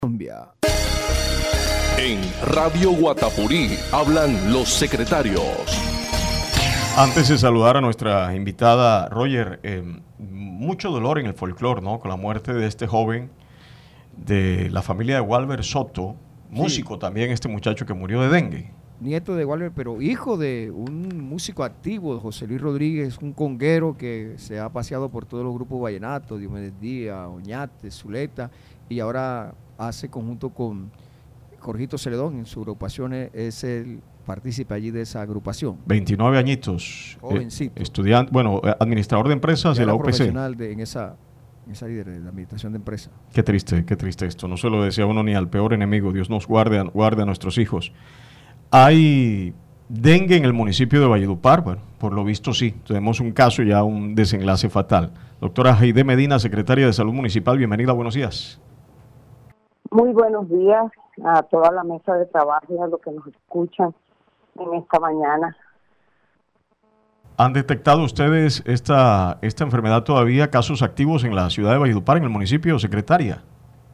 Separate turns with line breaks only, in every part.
Colombia.
En Radio Guatapurí hablan los secretarios.
Antes de saludar a nuestra invitada, Roger, mucho dolor en el folclore, ¿no? Con la muerte de este joven de la familia de Walver Soto, músico también, este muchacho que murió de dengue.
Nieto de Walver, pero hijo de un músico activo, José Luis Rodríguez, un conguero que se ha paseado por todos los grupos vallenatos, Diomedes Díaz, Oñate, Zuleta, y ahora hace conjunto con Jorgito Celedón, en su agrupación es el partícipe allí de esa agrupación.
29 añitos.
Jovencito.
Estudiante, administrador de empresas de la UPC.
Profesional en esa líder de la administración de empresas.
Qué triste esto. No se lo desea uno ni al peor enemigo. Dios nos guarde a nuestros hijos. Hay dengue en el municipio de Valledupar. Bueno, por lo visto sí. Tenemos un caso ya, un desenlace fatal. Doctora Heide Medina, secretaria de Salud Municipal, bienvenida, buenos días.
Muy buenos días a toda la mesa de trabajo y a los que nos escuchan en esta mañana.
¿Han detectado ustedes esta enfermedad todavía, casos activos en la ciudad de Valledupar, en el municipio, secretaria?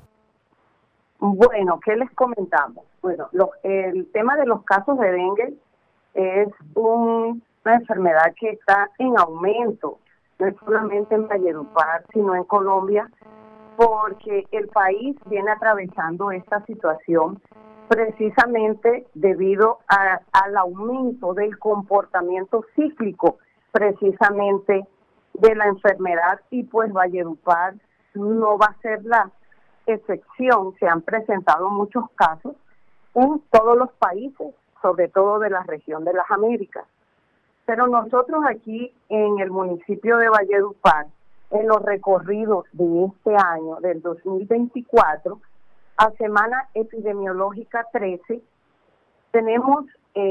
Bueno, ¿qué les comentamos? Bueno, el tema de los casos de dengue es una enfermedad que está en aumento, no es solamente en Valledupar, sino en Colombia, porque el país viene atravesando esta situación precisamente debido al aumento del comportamiento cíclico, precisamente de la enfermedad, y pues Valledupar no va a ser la excepción. Se han presentado muchos casos en todos los países, sobre todo de la región de las Américas. Pero nosotros aquí en el municipio de Valledupar, en los recorridos de este año, del 2024, a semana epidemiológica 13, tenemos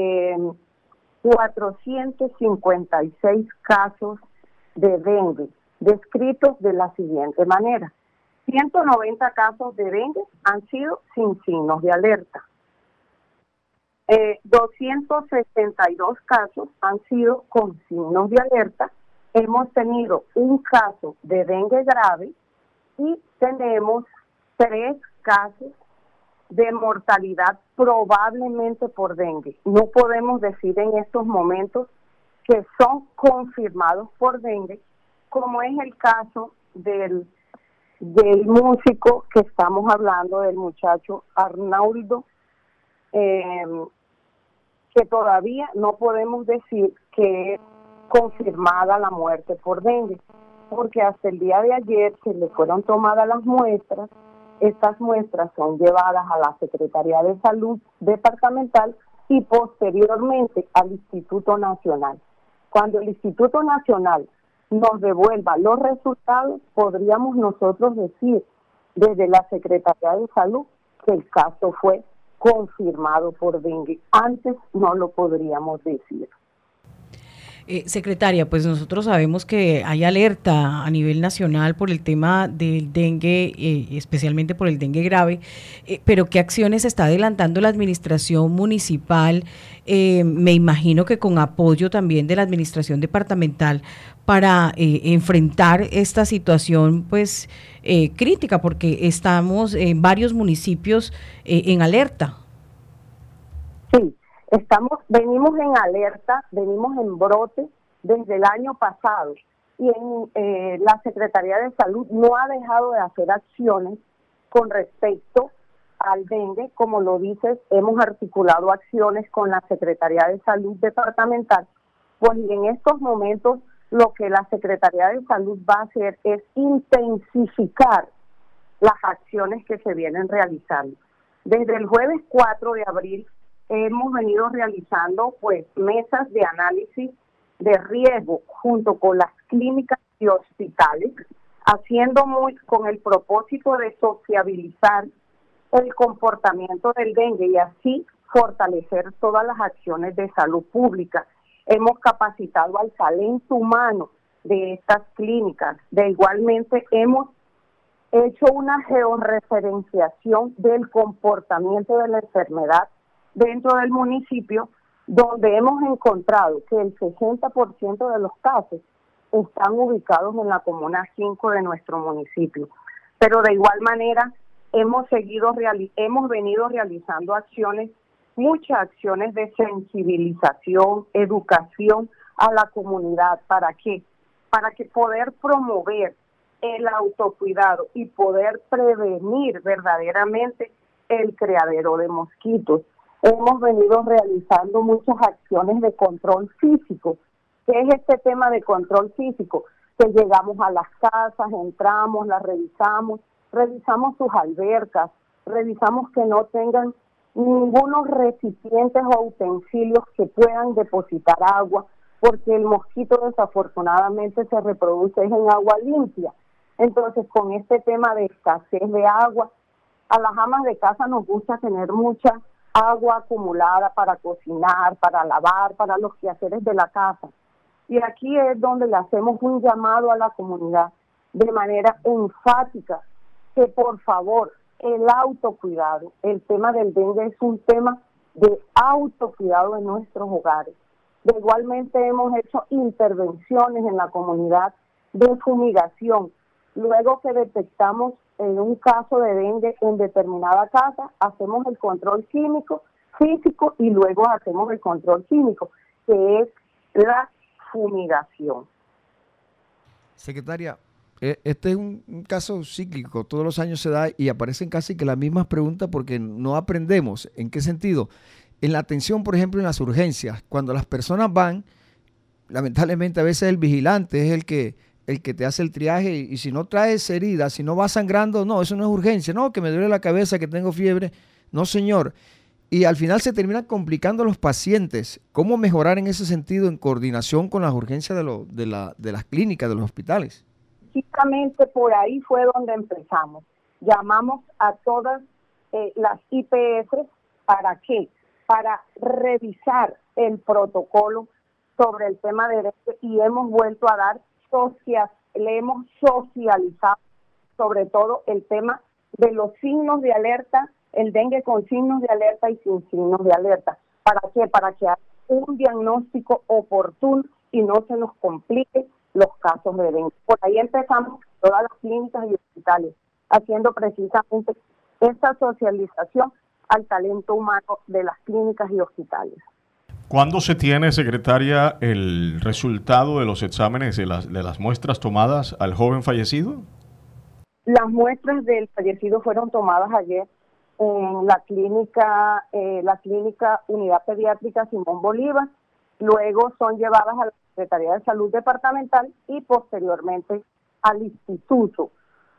456 casos de dengue, descritos de la siguiente manera. 190 casos de dengue han sido sin signos de alerta. 262 casos han sido con signos de alerta. Hemos tenido un caso de dengue grave y tenemos 3 casos de mortalidad probablemente por dengue. No podemos decir en estos momentos que son confirmados por dengue, como es el caso del músico que estamos hablando, del muchacho Arnaldo, que todavía no podemos decir que es confirmada la muerte por dengue, porque hasta el día de ayer se le fueron tomadas las muestras. Estas muestras son llevadas a la Secretaría de Salud Departamental y posteriormente al Instituto Nacional. Cuando el Instituto Nacional nos devuelva los resultados, podríamos nosotros decir desde la Secretaría de Salud que el caso fue confirmado por dengue. Antes no lo podríamos decir.
Secretaria, pues nosotros sabemos que hay alerta a nivel nacional por el tema del dengue, especialmente por el dengue grave, pero ¿qué acciones está adelantando la administración municipal? Me imagino que con apoyo también de la administración departamental para enfrentar esta situación pues crítica, porque estamos en varios municipios en alerta.
Sí. Venimos en alerta, venimos en brote desde el año pasado y la Secretaría de Salud no ha dejado de hacer acciones con respecto al dengue. Como lo dices, hemos articulado acciones con la Secretaría de Salud Departamental, pues en estos momentos lo que la Secretaría de Salud va a hacer es intensificar las acciones que se vienen realizando. Desde el jueves 4 de abril hemos venido realizando pues mesas de análisis de riesgo junto con las clínicas y hospitales, haciendo con el propósito de sociabilizar el comportamiento del dengue y así fortalecer todas las acciones de salud pública. Hemos capacitado al talento humano de estas clínicas. De igualmente hemos hecho una georreferenciación del comportamiento de la enfermedad dentro del municipio, donde hemos encontrado que el 60% de los casos están ubicados en la comuna 5 de nuestro municipio. Pero de igual manera hemos venido realizando muchas acciones de sensibilización, educación a la comunidad. ¿Para qué? Para que poder promover el autocuidado y poder prevenir verdaderamente el criadero de mosquitos. Hemos venido realizando muchas acciones de control físico. ¿Qué es este tema de control físico? Que llegamos a las casas, entramos, las revisamos sus albercas, revisamos que no tengan ningunos recipientes o utensilios que puedan depositar agua, porque el mosquito desafortunadamente se reproduce en agua limpia. Entonces, con este tema de escasez de agua, a las amas de casa nos gusta tener mucha agua acumulada para cocinar, para lavar, para los quehaceres de la casa. Y aquí es donde le hacemos un llamado a la comunidad de manera enfática, que por favor, el autocuidado, el tema del dengue es un tema de autocuidado en nuestros hogares. Igualmente hemos hecho intervenciones en la comunidad de fumigación. Luego que detectamos en un caso de dengue en determinada casa, hacemos el control químico, físico y luego hacemos el control químico, que es la fumigación.
Secretaria, este es un caso cíclico, todos los años se da y aparecen casi que las mismas preguntas porque no aprendemos. ¿En qué sentido? En la atención, por ejemplo, en las urgencias, cuando las personas van, lamentablemente a veces el vigilante es el que te hace el triaje y si no traes heridas, si no va sangrando, no, eso no es urgencia, no, que me duele la cabeza, que tengo fiebre, no señor. Y al final se terminan complicando los pacientes. ¿Cómo mejorar en ese sentido en coordinación con las urgencias de las clínicas, de los hospitales?
Justamente por ahí fue donde empezamos. Llamamos a todas las IPS, ¿para qué? Para revisar el protocolo sobre el tema de dengue y hemos vuelto a dar le hemos socializado sobre todo el tema de los signos de alerta, el dengue con signos de alerta y sin signos de alerta. ¿Para qué? Para que haya un diagnóstico oportuno y no se nos complique los casos de dengue. Por ahí empezamos todas las clínicas y hospitales, haciendo precisamente esta socialización al talento humano de las clínicas y hospitales.
¿Cuándo se tiene, secretaria, el resultado de los exámenes de las muestras tomadas al joven fallecido?
Las muestras del fallecido fueron tomadas ayer en la clínica Unidad Pediátrica Simón Bolívar, luego son llevadas a la Secretaría de Salud Departamental y posteriormente al instituto.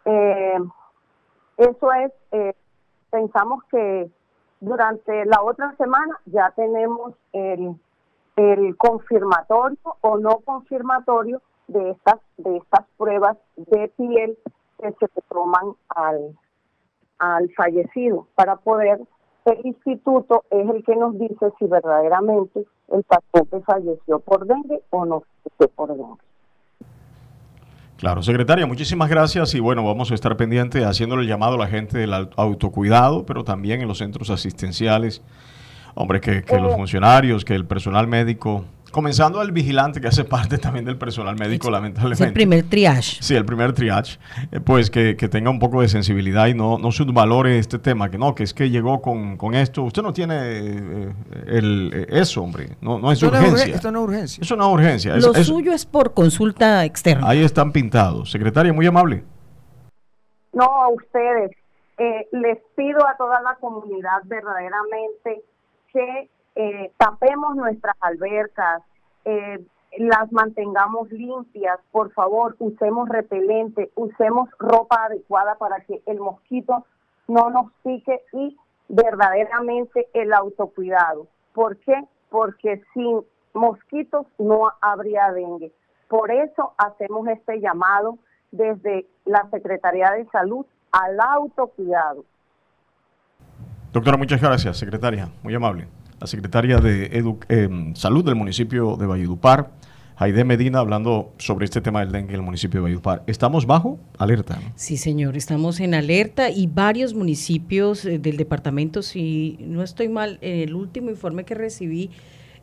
Eso es, pensamos que durante la otra semana ya tenemos el confirmatorio o no confirmatorio de estas pruebas de piel que se toman al fallecido para poder, el instituto es el que nos dice si verdaderamente el paciente falleció por dengue o no falleció por dengue.
Claro, secretaria, muchísimas gracias y bueno, vamos a estar pendientes haciéndole el llamado a la gente del autocuidado, pero también en los centros asistenciales, hombre, que los funcionarios, que el personal médico, comenzando al vigilante que hace parte también del personal médico, lamentablemente.
Es el primer triage.
Sí, el primer triage, pues que tenga un poco de sensibilidad y no subvalore este tema, que es que llegó con esto, usted no tiene eso, hombre, no es urgencia.
Esto no es urgencia.
Eso no es urgencia.
Lo suyo es por consulta externa.
Ahí están pintados. Secretaria, muy amable.
No, a ustedes. Les pido a toda la comunidad verdaderamente que tapemos nuestras albercas, las mantengamos limpias, por favor, usemos repelente, usemos ropa adecuada para que el mosquito no nos pique y verdaderamente el autocuidado. ¿Por qué? Porque sin mosquitos no habría dengue. Por eso hacemos este llamado desde la Secretaría de Salud al autocuidado.
Doctora, muchas gracias, secretaria, muy amable. La secretaria de Salud del municipio de Valledupar, Haide Medina, hablando sobre este tema del dengue en el municipio de Valledupar. ¿Estamos bajo alerta, ¿no?
Sí, señor, estamos en alerta y varios municipios del departamento, si no estoy mal, en el último informe que recibí,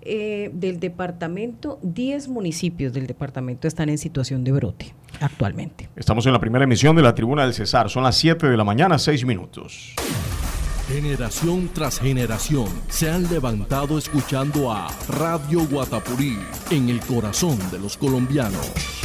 del departamento, 10 municipios del departamento están en situación de brote actualmente.
Estamos en la primera emisión de la Tribuna del Cesar. Son las 7 de la mañana, 6 minutos.
Generación tras generación se han levantado escuchando a Radio Guatapurí en el corazón de los colombianos.